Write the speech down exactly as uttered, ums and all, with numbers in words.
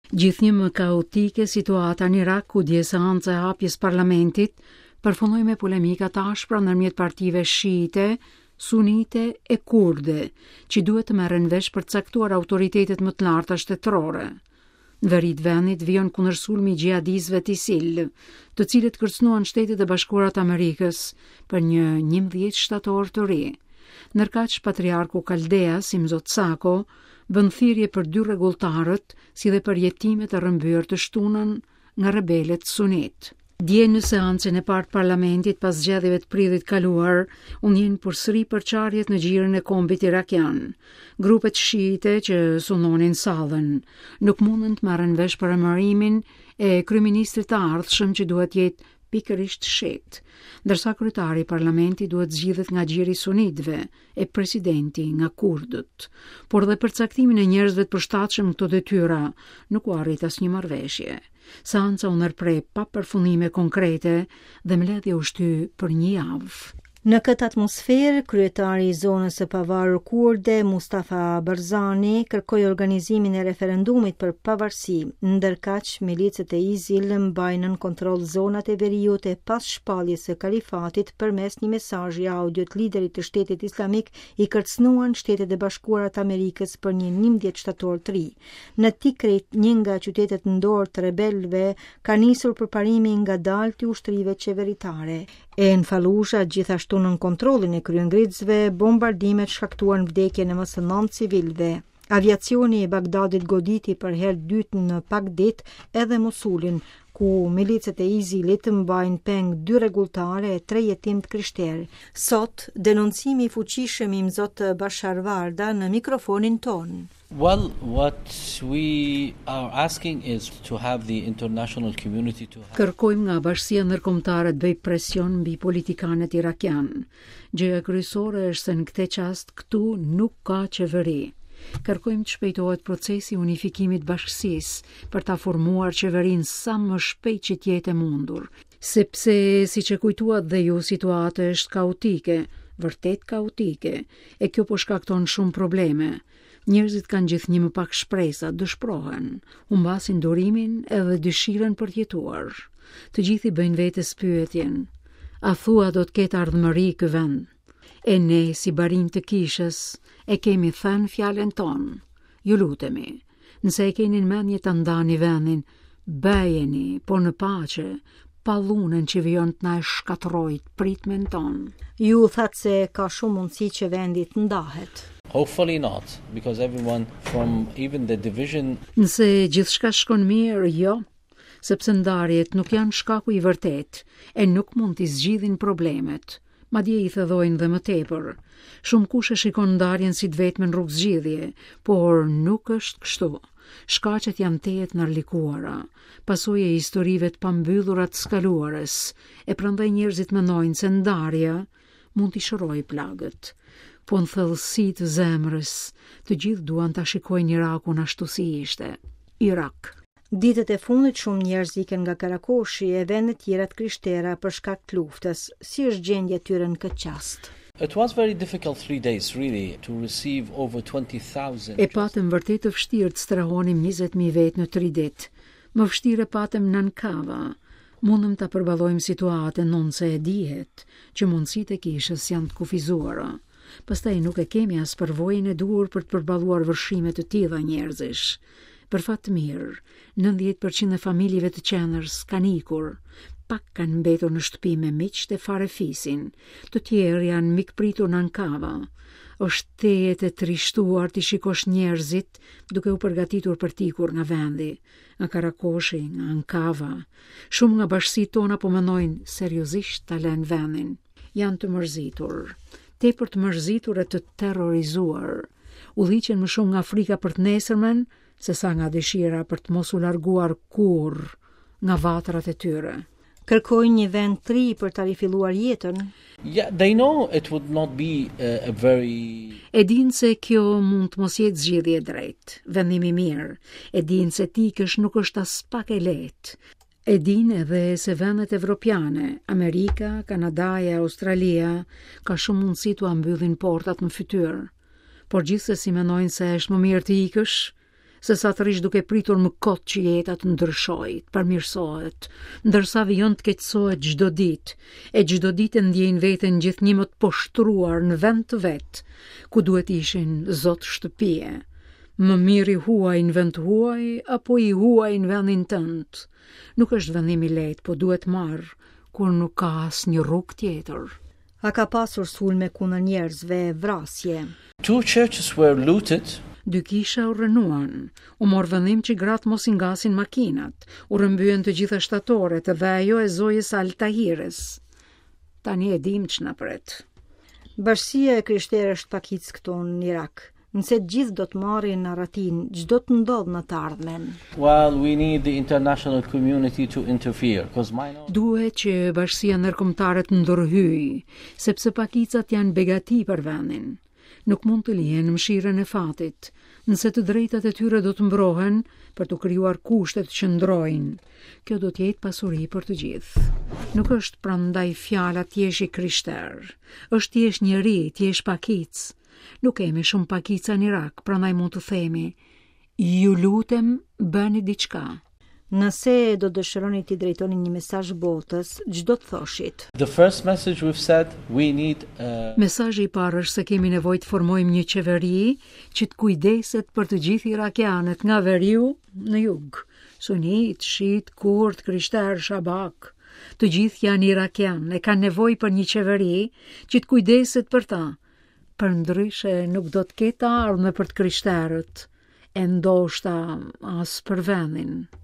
Gjithnjë më kaotike situata në Irak, ku dje seanca e hapjes parlamentit përfundoi me polemika të ashpra ndërmjet partive shiite, sunite e kurde, që duhet të merren vesh për të caktuar autoritetet më të larta shtetërore. Në veri të vendit vijon kundër sulmi i xihadistëve të ISIL, të cilët kërcënuan Shtetet e Bashkuara të Amerikës për një njëmbëdhjetë shtator të ri. Ndërkaq patriarku Kaldeas, Imzot Sako, bën thirrje për dy rregulltarët, si dhe për jetimet e rrëmbyer të shtunën nga rebelet sunit. Dje në seancën e parë të parlamentit pas zgjedhjeve të prillit kaluar, u njën përsëri përçarjet në xhirin e kombit irakian. Grupet shiite që sunonin sallën nuk mundën të marrin vesh për emërimin e kryeministrit të ardhshëm që duhet jetë pikërisht shet, ndërsa kryetari i parlamentit duhet zgjidhet nga xhiri i sunitëve e presidenti nga kurdët. Por dhe përcaktimin e njerëzve të përshtatshëm këto detyra nuk u arrit asnjë marrëveshje. Seanca u ndërprej pa përfundime konkrete dhe mbledhja u shty për një javë. Në këtë atmosferë, kryetari i zonës së pavarur kurde, Mustafa Barzani, kërkoi organizimin e referendumit për pavarësi, ndërkaq milicët e ISIL mbajnë në kontroll zonat e veriut e pas shpalljes së kalifatit përmes një mesazhi audio të liderit të Shtetit Islamik i kërcënuan Shtetet e Bashkuara të Amerikës për një njëmbëdhjetë shtator të ri. Në Tikrit, një nga qytetet në dorë të rebelëve, ka nisur përparimi ngadalë të ushtrive qeveritare. E në Fallusha, gjithashtu nën kontrollin e kryengritësve, bombardimet shkaktuan vdekjen e më së nëntë civilëve. Aviacioni i Bagdadit goditi për herë dytë në pak ditë edhe Mosulin, ku milicët e ISIL-it mbajnë peng dy rregulltare e tre jetim të krishterë. Sot, denoncimi i fuqishëm i Imzot Bashar Varda në mikrofonin ton. Well, what we are asking is to have the international community to have... Kërkojmë nga bashkësia ndërkombëtare të bëjë presion mbi politikanët irakian. Gjëja kryesore është se në këtë çast këtu nuk ka qeveri. Kërkojmë të shpejtohet procesi i unifikimit bashkësisë për ta formuar qeverinë sa më shpejt që të jetë e mundur, sepse siç e kujtuat dhe ju, situata është kaotike, vërtet kaotike, e kjo po shkakton shumë probleme. Njerëzit kanë gjithnjë më pak shpresa, dëshprohen, humbasin durimin edhe dëshirën për të jetuar. Të gjithë i bëjnë vetes pyetjen: a thua do të ketë ardhmëri ky vend? E ne, si barin të kishës, e kemi thënë fjalën tonë. Ju lutemi, nëse e keni në mendje të ndani vendin, bëjeni, por në paqe, pa dhunën që vijon të na e shkatërrojë pritmen tonë. Ju thatë se ka shumë mundësi që vendi të ndahet. Hopefully not, because everyone from even the division... Nëse gjithçka shkon mirë, jo, sepse ndarjet nuk janë shkaku i vërtet e nuk mund t'i zgjidhin problemet. Madje i thellojnë dhe më tepër. Shumë kush e shikon ndarjen si të vetmen rrugë zgjidhje, por nuk është kështu. Shkaqet janë tejet nërlikuara, pasojë e historive të pambyllura të skaluarës, e prandaj njerëzit mendojnë se ndarja mund t'i shërojë plagët. Po në thellësi të zemrës, të gjithë duan ta shikojnë Irakun ashtu si ishte. Irak. Ditët e fundit shumë njerëz ikën nga Karakoshi e vende të tjera të krishtera për shkak të luftës. Si është gjendja e tyre në këtë çast? It was very difficult three days really to receive over twenty thousand. E patëm vërtet të vështirë të strahonim njëzet mijë vetë në tri ditë. Më vështirë patëm në Ankara. Mundëm ta përballojmë situatën nëse e dihet që mundësitë e kishës janë të kufizuara. Pastaj nuk e kemi as përvojën e duhur për të përballuar vërshime të tilla njerëzish. Për fat të mirë, nëntëdhjetë përqind e familjeve të qendrës kanë ikur, pak kanë mbetur në shtëpi me miq të fare fisin, të tjerë janë mikpritur në Ankara. Është tejet e trishtuar të shikosh njerëzit duke u përgatitur për t'ikur nga vendi, nga Karakoshi, nga Ankara. Shumë nga bashkësitë tona po mendojnë seriozisht ta lënë vendin. Janë të mërzitur, tepër të mërzitur e të terrorizuar. Udhiqen më shumë nga frika për të nesërmen, se sa nga dëshira për të mos u larguar kurrë nga vatrat e tyre. Kërkojnë një vend të ri për ta rifilluar jetën. Yeah, they know it would not be a, a very... E dinë se kjo mund të mos jetë zgjedhje e drejtë, vendim i mirë. E dinë se t'ikësh nuk është as pak e lehtë. E dinë edhe se vendet evropiane, Amerika, Kanadaja, Australia, ka shumë mundësi t'u mbyllin portat në fytyrë. Por gjithsesi mendojnë se është më mirë të ikësh se sa të rish duke pritur më kot që jeta të ndryshojë, të përmirësohet, ndërsa vijon të keqësohet çdo ditë, e çdo ditë ndjejnë veten gjithnjë më të poshtruar në vend të vet, ku duhet ishin zot shtëpie. Më mirë i huaj në vend huaj, apo i huaj në vendin tënd. Nuk është vendim i lehtë, po duhet marr, kur nuk ka asnjë rrugë tjetër. A ka pasur sulme kundër njerëzve, vrasje? Two churches were looted. Dy kisha u rënuan, u mor vendim që gratë mos i ngasin makinat, u rëmbyen të gjitha shtatoret dhe ajo e zojës Altahires. Tani e dim ç'na pret. Bashkia e krishterë është pakicë këtu në Irak. Nëse të gjithë do të marrin në ratin, ç'do të ndodh në të ardhmen? Well, we need the international community to interfere, because minor... Duhet që bashkia ndërkombëtare të ndërhyjë, sepse pakicat janë begati për vendin. Nuk mund të lihen në mëshirën e fatit, nëse të drejtat e tyre do të mbrohen për të krijuar kushte të qëndrojnë. Kjo do të jetë pasuri për të gjithë. Nuk është prandaj fjala t'jesh i krishter, është t'jesh njeri, t'jesh pakic. Nuk kemi shumë pakica në Irak, prandaj mund të themi, ju lutem, bëni diçka. Nëse do dëshironi t'i drejtoni një mesazh botës, ç'do të thoshit? The first message we've said, we need uh... Mesazhi i parë është se kemi nevojë të formojmë një qeveri që të kujdeset për të gjithë irakianët nga veriu në jug. Sunit, shit, kurd, krishter, shabak, të gjithë janë irakian, e kanë nevojë për një qeveri që të kujdeset për ta. Përndryshe nuk do të ketë ardhmë për të krishterët, e ndoshta as për vendin.